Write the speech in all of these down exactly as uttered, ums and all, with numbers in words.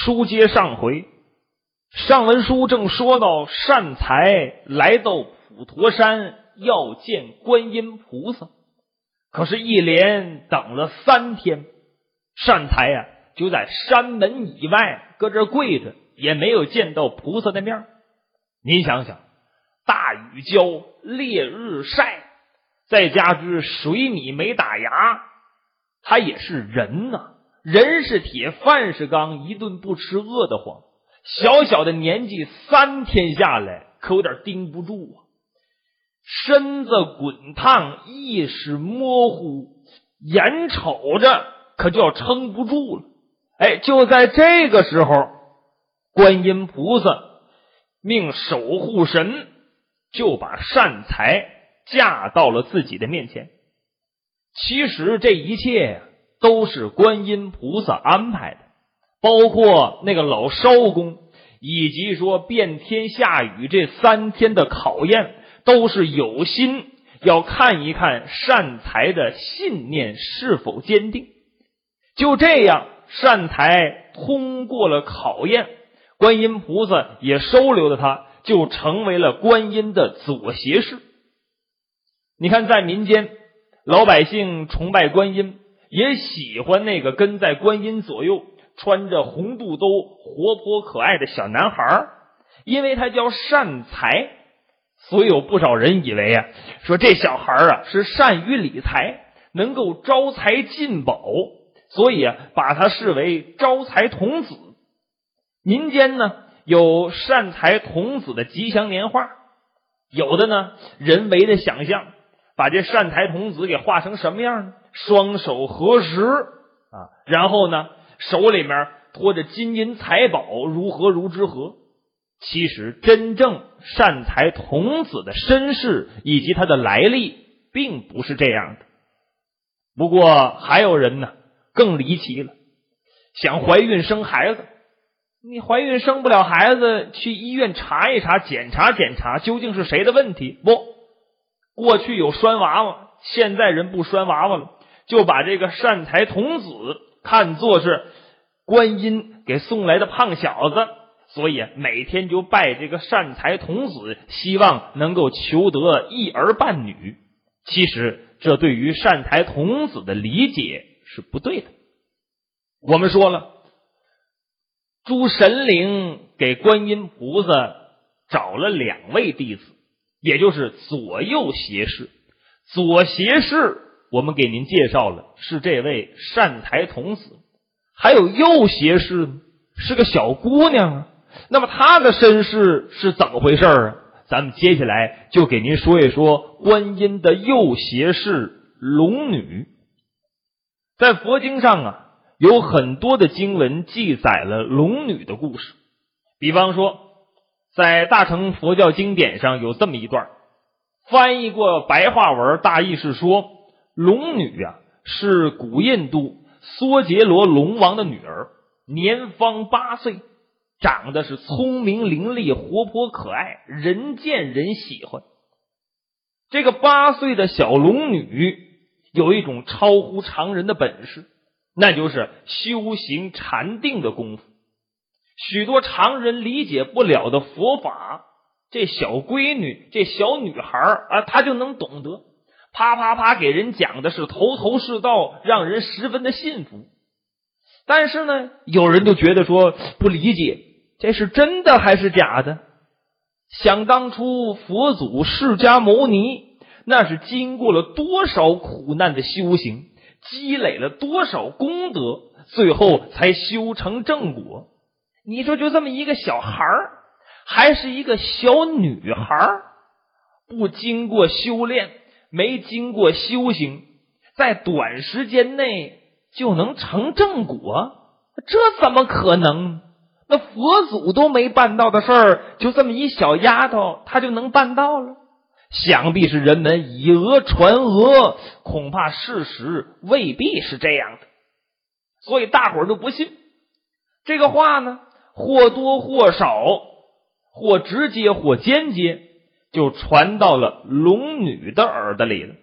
书接上回，上文书正说到善财来到普陀山要见观音菩萨，可是一连等了三天，善财呀、啊、就在山门以外搁这跪着，也没有见到菩萨的面。您想想，大雨浇，烈日晒，再加之水米没打牙，他也是人呐、啊，人是铁，饭是钢，一顿不吃饿得慌。小小的年纪，三天下来可有点盯不住啊，身子滚烫，意识模糊，眼瞅着可就要撑不住了。哎，就在这个时候，观音菩萨命守护神就把善财架到了自己的面前。其实这一切都是观音菩萨安排的，包括那个老艄公，以及说遍天下雨这三天的考验，都是有心要看一看善财的信念是否坚定。就这样，善财通过了考验，观音菩萨也收留了他，就成为了观音的左胁侍。你看，在民间，老百姓崇拜观音，也喜欢那个跟在观音左右穿着红肚兜活泼可爱的小男孩，因为他叫善财，所以有不少人以为啊，说这小孩啊是善于理财，能够招财进宝，所以啊把他视为招财童子。民间呢有善财童子的吉祥年画，有的呢人为的想象，把这善财童子给画成什么样呢？双手合十啊，然后呢手里面托着金银财宝，如何如之何。其实真正善财童子的身世以及他的来历并不是这样的。不过还有人呢更离奇了，想怀孕生孩子，你怀孕生不了孩子，去医院查一查，检查检查，究竟是谁的问题？不，过去有拴娃娃，现在人不拴娃娃了，就把这个善财童子看作是观音给送来的胖小子，所以每天就拜这个善财童子，希望能够求得一儿半女。其实这对于善财童子的理解是不对的。我们说了，诸神灵给观音菩萨找了两位弟子，也就是左右胁侍。左胁侍我们给您介绍了，是这位善财童子，还有右胁侍是个小姑娘啊。那么她的身世是怎么回事啊？咱们接下来就给您说一说观音的右胁侍龙女。在佛经上啊有很多的经文记载了龙女的故事，比方说在大乘佛教经典上有这么一段，翻译过白话文，大意是说，龙女啊是古印度梭杰罗龙王的女儿，年方八岁，长得是聪明伶俐，活泼可爱，人见人喜欢。这个八岁的小龙女有一种超乎常人的本事，那就是修行禅定的功夫。许多常人理解不了的佛法，这小闺女，这小女孩啊，她就能懂得，啪啪啪给人讲的是头头是道，让人十分的信服。但是呢，有人就觉得说不理解，这是真的还是假的？想当初佛祖释迦牟尼，那是经过了多少苦难的修行，积累了多少功德，最后才修成正果。你说就这么一个小孩儿，还是一个小女孩儿，不经过修炼，没经过修行，在短时间内就能成正果，这怎么可能？那佛祖都没办到的事儿，就这么一小丫头她就能办到了？想必是人们以讹传讹，恐怕事实未必是这样的，所以大伙儿都不信。这个话呢，或多或少，或直接或间接，就传到了龙女的耳朵里了。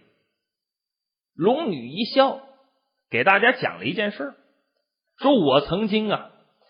龙女一笑，给大家讲了一件事，说我曾经啊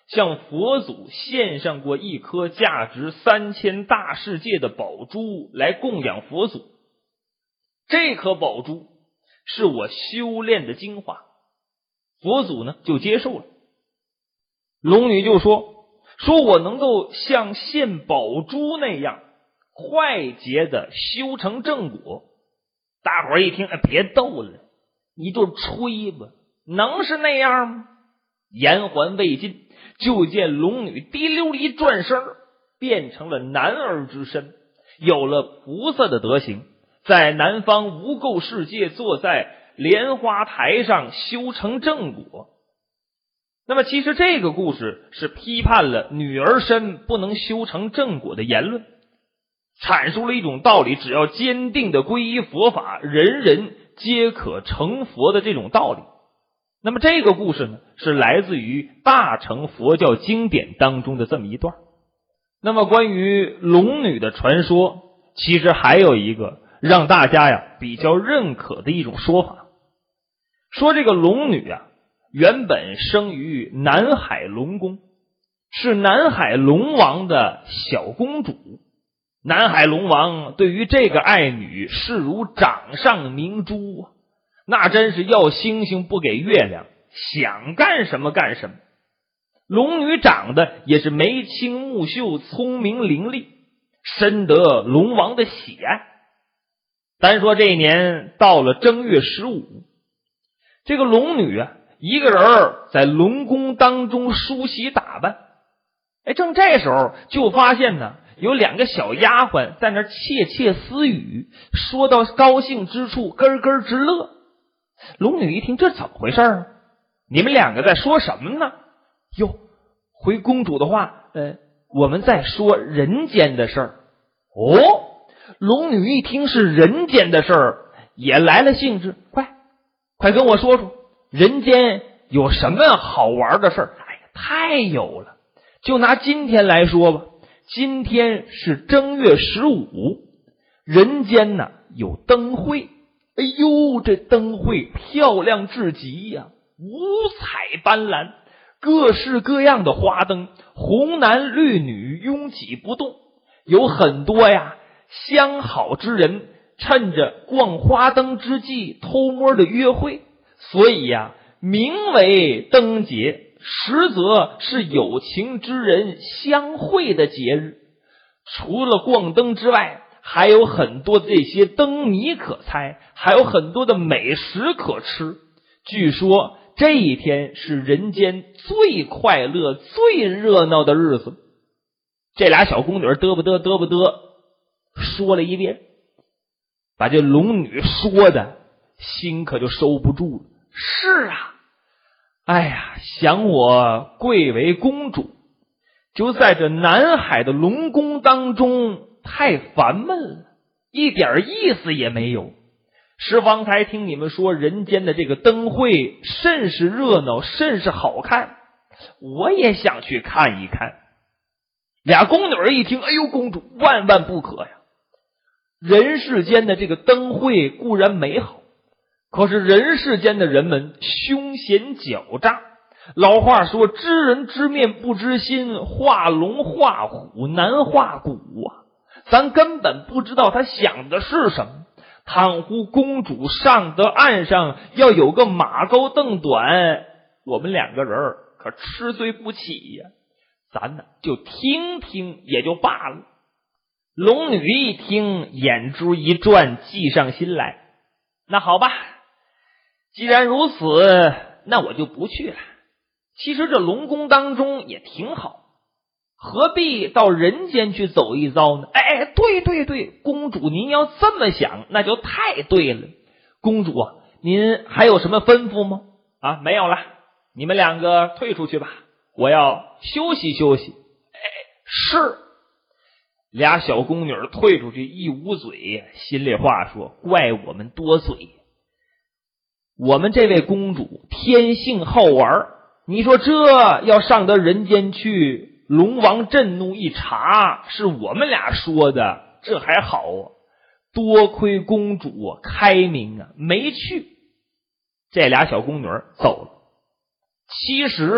向佛祖献上过一颗价值三千大世界的宝珠来供养佛祖。这颗宝珠是我修炼的精华，佛祖呢就接受了。龙女就说说我能够像献宝珠那样快捷的修成正果。大伙儿一听，哎，别逗了，你就吹吧，能是那样吗？言还未尽，就见龙女滴溜一转身，变成了男儿之身，有了菩萨的德行，在南方无垢世界坐在莲花台上修成正果。那么其实这个故事是批判了女儿身不能修成正果的言论，阐述了一种道理，只要坚定的皈依佛法，人人皆可成佛的这种道理。那么这个故事呢，是来自于大乘佛教经典当中的这么一段。那么关于龙女的传说，其实还有一个让大家呀比较认可的一种说法，说这个龙女啊原本生于南海龙宫，是南海龙王的小公主。南海龙王对于这个爱女视如掌上明珠啊，那真是要星星不给月亮，想干什么干什么。龙女长得也是眉清目秀，聪明伶俐，深得龙王的喜爱。单说这一年到了正月十五，这个龙女啊一个人在龙宫当中梳洗打扮。哎，正这时候就发现呢有两个小丫鬟在那窃窃私语，说到高兴之处咯咯直乐。龙女一听，这怎么回事啊？你们两个在说什么呢？哟，回公主的话，呃，我们在说人间的事儿。哦，龙女一听是人间的事儿，也来了兴致，快快跟我说说人间有什么好玩的事儿？哎呀，太有了！就拿今天来说吧，今天是正月十五，人间呢有灯会。哎呦，这灯会漂亮至极呀、啊，五彩斑斓，各式各样的花灯，红男绿女拥挤不动，有很多呀相好之人趁着逛花灯之际偷摸的约会，所以呀名为灯节，实则是有情之人相会的节日。除了逛灯之外，还有很多的这些灯谜可猜，还有很多的美食可吃。据说这一天是人间最快乐最热闹的日子。这俩小宫女嘚不嘚嘚不嘚说了一遍，把这龙女说的心可就收不住了。是啊，哎呀，想我贵为公主，就在这南海的龙宫当中太烦闷了，一点意思也没有。是方才听你们说人间的这个灯会甚是热闹，甚是好看，我也想去看一看。俩宫女一听，哎呦，公主万万不可呀！人世间的这个灯会固然美好，可是人世间的人们凶险狡诈。老话说，知人知面不知心，画龙画虎难画骨啊！咱根本不知道他想的是什么。倘乎公主上得岸上，要有个马高凳短，我们两个人可吃罪不起呀！咱呢就听听也就罢了。龙女一听，眼珠一转，计上心来。那好吧，既然如此，那我就不去了。其实这龙宫当中也挺好，何必到人间去走一遭呢？哎哎，对对对，公主您要这么想，那就太对了。公主啊，您还有什么吩咐吗？啊，没有了，你们两个退出去吧，我要休息休息。哎，是。俩小宫女退出去，一捂嘴，心里话说，怪我们多嘴。我们这位公主天性好玩，你说这要上到人间去，龙王震怒一查，是我们俩说的，这还好啊。多亏公主开明啊，没去。这俩小宫女走了。其实啊，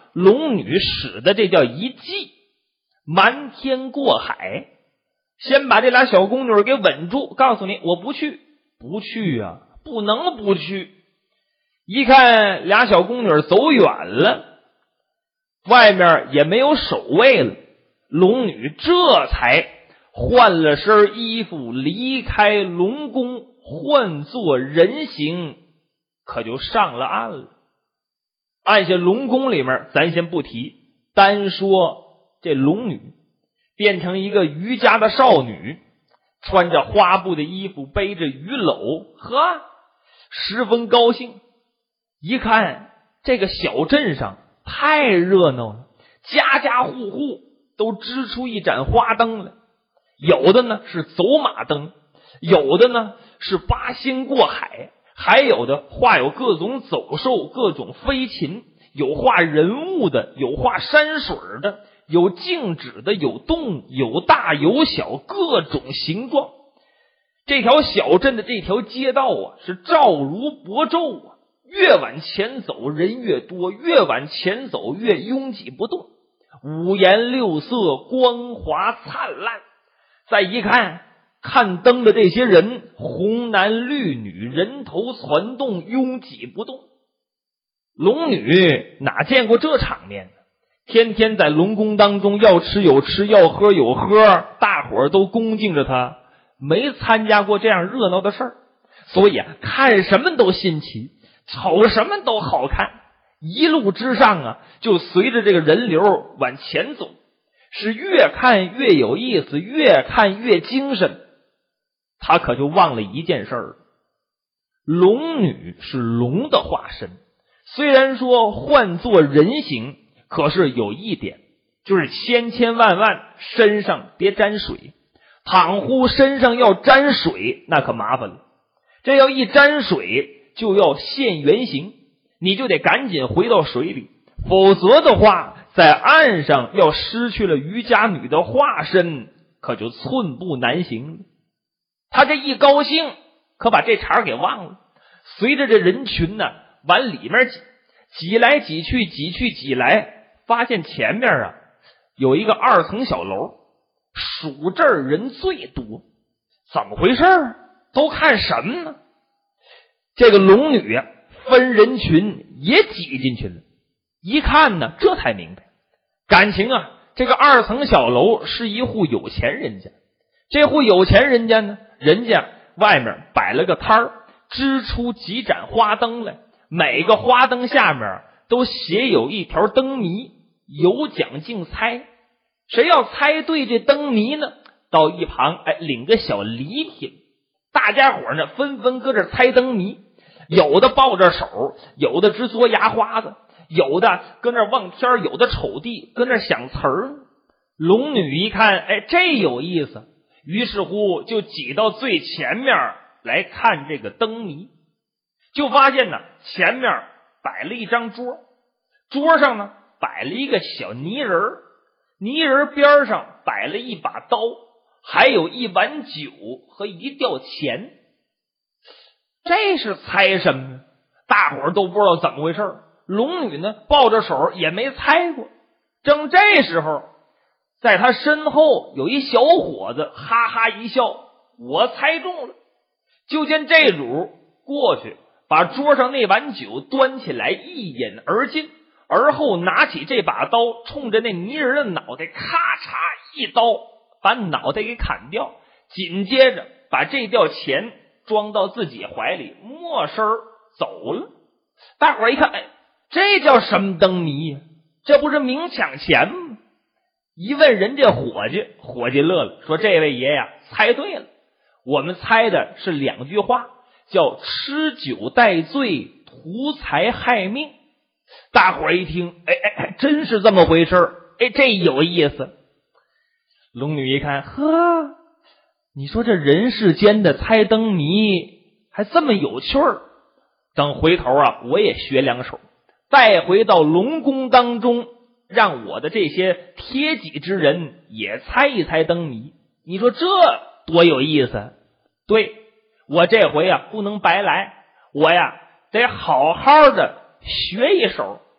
龙女使的这叫一计，瞒天过海，先把这俩小宫女给稳住，告诉你我不去，不去啊，不能不去。一看俩小宫女走远了，外面也没有守卫了，龙女这才换了身衣服，离开龙宫，换作人形，可就上了岸了。按下龙宫里面咱先不提，单说这龙女变成一个渔家的少女，穿着花布的衣服，背着鱼篓，呵，十分高兴。一看这个小镇上太热闹了，家家户户都支出一盏花灯来，有的呢是走马灯，有的呢是八仙过海，还有的画有各种走兽，各种飞禽，有画人物的，有画山水的，有静止的，有动，有大有小，各种形状。这条小镇的这条街道啊，是照如薄昼啊，越往前走人越多，越往前走越拥挤不动，五颜六色，光华灿烂。再一看看灯的这些人，红男绿女，人头攒动，拥挤不动。龙女哪见过这场面呢？天天在龙宫当中，要吃有吃，要喝有喝，大伙儿都恭敬着她，没参加过这样热闹的事儿，所以啊，看什么都新奇，瞅什么都好看。一路之上啊，就随着这个人流往前走，是越看越有意思，越看越精神。他可就忘了一件事儿，龙女是龙的化身，虽然说换作人形，可是有一点，就是千千万万身上别沾水，倘乎身上要沾水，那可麻烦了。这要一沾水就要现原形，你就得赶紧回到水里，否则的话在岸上要失去了渔家女的化身，可就寸步难行了。他这一高兴，可把这茬给忘了。随着这人群呢往里面挤，挤来挤去，挤去挤来，发现前面啊有一个二层小楼，数这儿人最多。怎么回事？都看什么呢？这个龙女啊分人群也挤进去了，一看呢这才明白，感情啊这个二层小楼是一户有钱人家。这户有钱人家呢，人家外面摆了个摊儿，支出几盏花灯来，每个花灯下面都写有一条灯谜，有奖竞猜。谁要猜对这灯谜呢，到一旁哎领个小礼品。大家伙呢纷纷搁这猜灯谜，有的抱着手，有的直嘬牙花子，有的搁那望天，有的瞅地，搁那想词儿。龙女一看，哎，这有意思，于是乎就挤到最前面来看这个灯谜。就发现呢前面摆了一张桌，桌上呢摆了一个小泥人，泥人边上摆了一把刀，还有一碗酒和一吊钱。这是猜什么呢？大伙儿都不知道怎么回事。龙女呢抱着手也没猜过。正这时候，在他身后有一小伙子哈哈一笑，我猜中了。就见这主过去把桌上那碗酒端起来一饮而尽，而后拿起这把刀，冲着那泥人的脑袋咔嚓一刀把脑袋给砍掉，紧接着把这吊钱装到自己怀里，没身走了。大伙儿一看，哎，这叫什么灯谜呀？这不是明抢钱吗？一问人家伙计，伙计乐了，说这位爷呀猜对了，我们猜的是两句话，叫吃酒带醉，图财害命。大伙儿一听，哎哎，真是这么回事，哎，这有意思。龙女一看，呵，你说这人世间的猜灯谜还这么有趣儿，等回头啊我也学两手，带回到龙宫当中，让我的这些贴己之人也猜一猜灯谜。你说这多有意思。对，我这回啊不能白来，我呀得好好的学一手。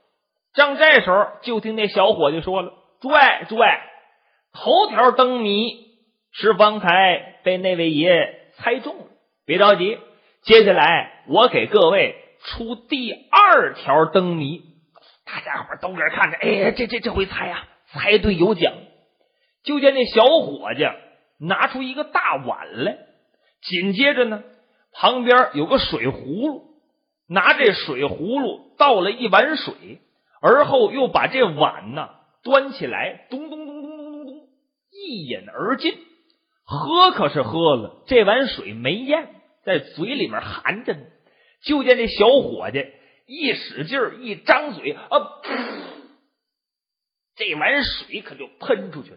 正这时候，就听那小伙计说了：“诸位，诸位，头条灯谜是方才被那位爷猜中了，别着急，接下来我给各位出第二条灯谜。”大家伙都搁这看着，哎，这这这回猜啊，猜对有奖。就见那小伙计拿出一个大碗来，紧接着呢，旁边有个水葫芦，拿这水葫芦倒了一碗水，而后又把这碗呢端起来，咚咚咚咚咚咚咚，一饮而尽。喝可是喝了，这碗水没咽，在嘴里面含着呢。就见这小伙计一使劲儿，一张嘴啊，这碗水可就喷出去了。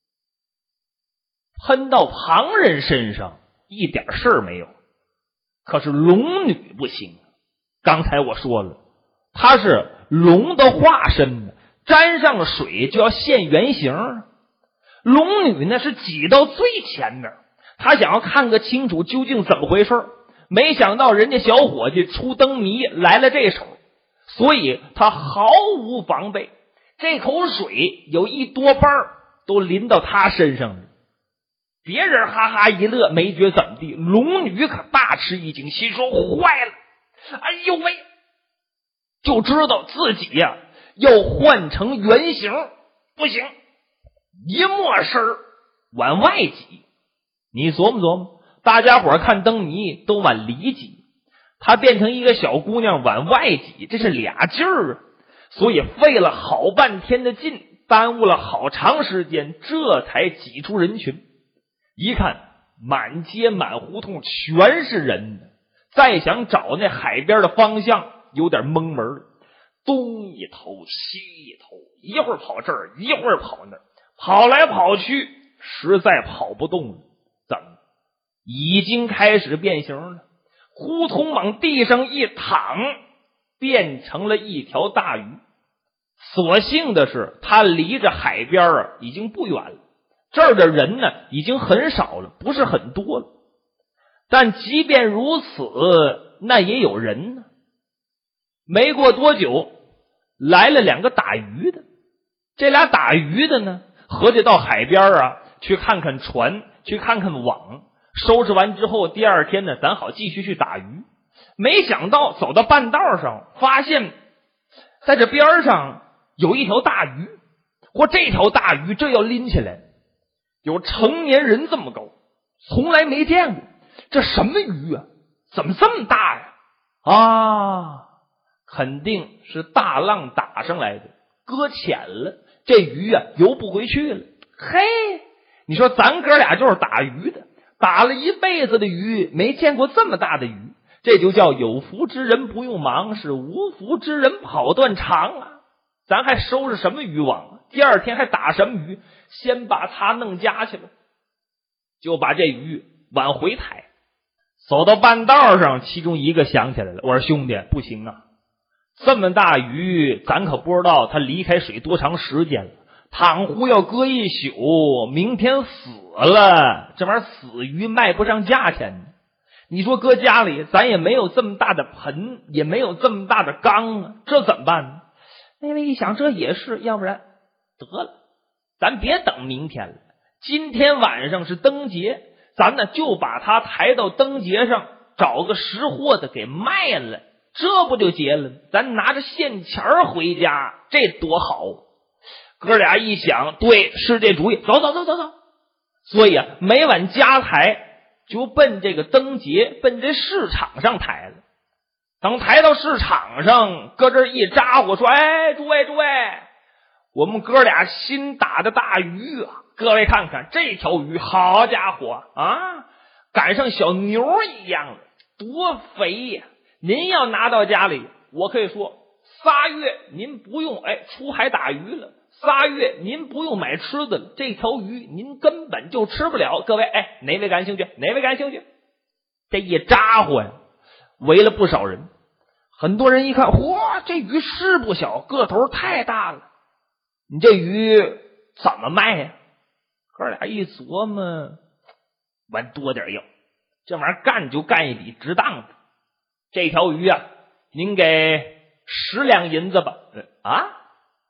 喷到旁人身上一点事儿没有，可是龙女不行。刚才我说了，她是龙的化身呢，沾上了水就要现原形。龙女呢是挤到最前面，她想要看个清楚究竟怎么回事，没想到人家小伙计出灯谜来了这手，所以她毫无防备，这口水有一多半都淋到她身上了。别人哈哈一乐，没觉怎么地，龙女可大吃一惊，心说坏了，哎呦喂，就知道自己呀、啊、要换成原形，不行，一抹身往外挤。你琢磨琢磨，大家伙看灯谜都往里挤，她变成一个小姑娘往外挤，这是俩劲儿啊，所以费了好半天的劲，耽误了好长时间，这才挤出人群。一看满街满胡同全是人呢，再想找那海边的方向有点蒙门了，东一头西一头，一会儿跑这儿一会儿跑那儿，跑来跑去实在跑不动了。怎么已经开始变形了，呼通往地上一躺，变成了一条大鱼。所幸的是他离着海边啊已经不远了，这儿的人呢已经很少了，不是很多了。但即便如此，那也有人呢。没过多久，来了两个打鱼的。这俩打鱼的呢，合计到海边啊去看看船，去看看网，收拾完之后，第二天呢，咱好继续去打鱼。没想到走到半道上，发现在这边上有一条大鱼，或这条大鱼这要拎起来有成年人这么高，从来没见过。这什么鱼啊？怎么这么大呀？啊，肯定是大浪打上来的，搁浅了，这鱼啊游不回去了。嘿，你说咱哥俩就是打鱼的，打了一辈子的鱼，没见过这么大的鱼，这就叫有福之人不用忙，是无福之人跑断肠啊。咱还收拾什么渔网啊？第二天还打什么鱼？先把它弄家去了，就把这鱼往回抬。走到半道上，其中一个想起来了，我说兄弟不行啊，这么大鱼咱可不知道它离开水多长时间了，倘乎要搁一宿，明天死了，这玩意儿死鱼卖不上价钱呢。你说搁家里咱也没有这么大的盆，也没有这么大的缸啊，这怎么办呢？那位一想这也是，要不然得了，咱别等明天了，今天晚上是灯节，咱呢就把它抬到灯节上，找个识货的给卖了，这不就结了？咱拿着现钱回家，这多好！哥俩一想，对，是这主意，走走走走走。所以啊，每晚家抬就奔这个灯节，奔这市场上抬了。等抬到市场上，搁这一扎呼说：“哎，诸位诸位，我们哥俩新打的大鱼啊！各位看看这条鱼，好家伙啊，赶上小牛一样了，多肥呀！您要拿到家里，我可以说仨月您不用哎出海打鱼了，仨月您不用买吃的了，这条鱼您根本就吃不了。各位哎，哪位感兴趣？哪位感兴趣？”这一扎呼呀，围了不少人。很多人一看，哇，这鱼是不小，个头太大了，你这鱼怎么卖呀？哥俩一琢磨，完多点要，这玩意儿干就干一笔值当的。这条鱼啊，您给十两银子吧。啊，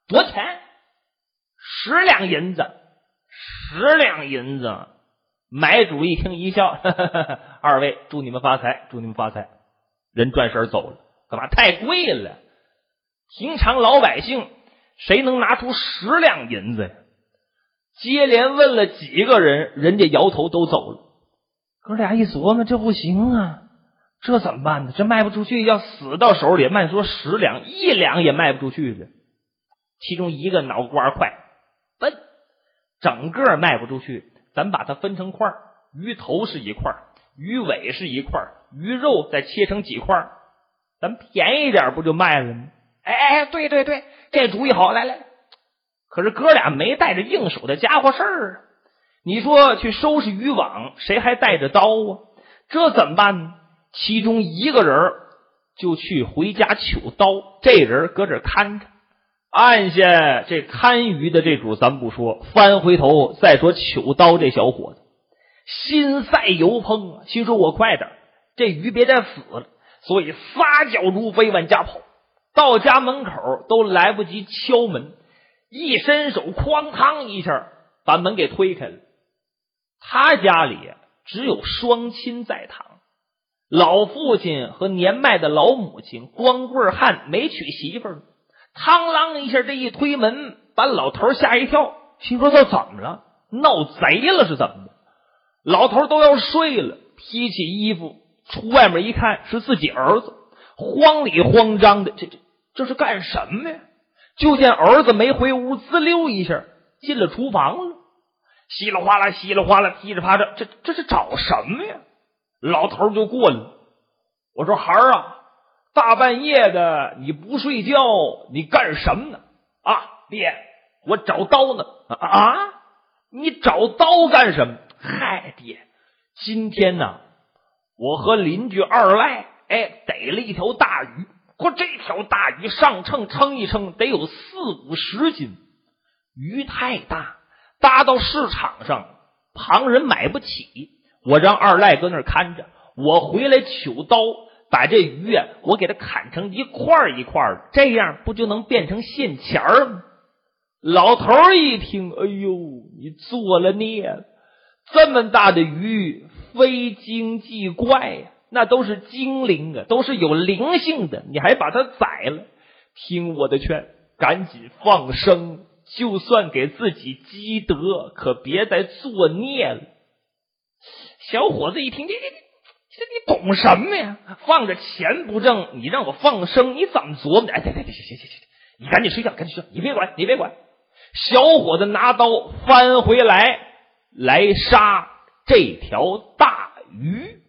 多少钱？十两银子。十两银子。买主一听一笑，呵呵呵，二位祝你们发财，祝你们发财。人转身走了。干嘛？太贵了。平常老百姓谁能拿出十两银子呀？接连问了几个人，人家摇头都走了。哥俩一琢磨，这不行啊，这怎么办呢？这卖不出去，要死到手里，慢说十两，一两也卖不出去了。其中一个脑瓜快，笨，整个卖不出去，咱把它分成块，鱼头是一块，鱼尾是一块，鱼肉再切成几块，咱便宜点不就卖了吗？哎哎，对对对，这主意好，来来。可是哥俩没带着应手的家伙事儿啊！你说去收拾渔网，谁还带着刀啊？这怎么办呢？其中一个人就去回家取刀，这人搁这看着。按下这看鱼的这主咱不说，翻回头再说取刀这小伙子，心赛油烹啊！心说我快点，这鱼别再死了，所以撒脚如飞往家跑。到家门口都来不及敲门，一伸手哐当一下把门给推开了。他家里只有双亲在堂，老父亲和年迈的老母亲，光棍汉没娶媳妇儿。嘡啷一下这一推门，把老头吓一跳，心说这怎么了？闹贼了是怎么的？老头都要睡了，披起衣服出外面一看，是自己儿子，慌里慌张的，这这这是干什么呀？就见儿子没回屋，滋溜一下进了厨房了，稀里哗啦稀里哗啦噼里啪啦，这这是找什么呀？老头就过来了，我说孩儿啊，大半夜的你不睡觉，你干什么呢？啊，爹，我找刀呢。啊，你找刀干什么？嗨，爹，今天呢，我和邻居二赖，哎，逮了一条大鱼。嚯，这条大鱼上秤称一称，得有四五十斤，鱼太大，搭到市场上，旁人买不起。我让二赖搁那儿看着，我回来取刀，把这鱼啊，我给它砍成一块一块的，这样不就能变成现钱吗？老头一听，哎呦，你做了孽了！这么大的鱼，非精即怪呀、啊。那都是精灵啊，都是有灵性的，你还把它宰了？听我的劝，赶紧放生，就算给自己积德，可别再作孽了。小伙子一听，你你你你懂什么呀？放着钱不挣，你让我放生，你怎么琢磨的？哎，对对对，行行行行，你赶紧睡觉，赶紧睡觉，你别管，你别管。小伙子拿刀翻回来，来杀这条大鱼。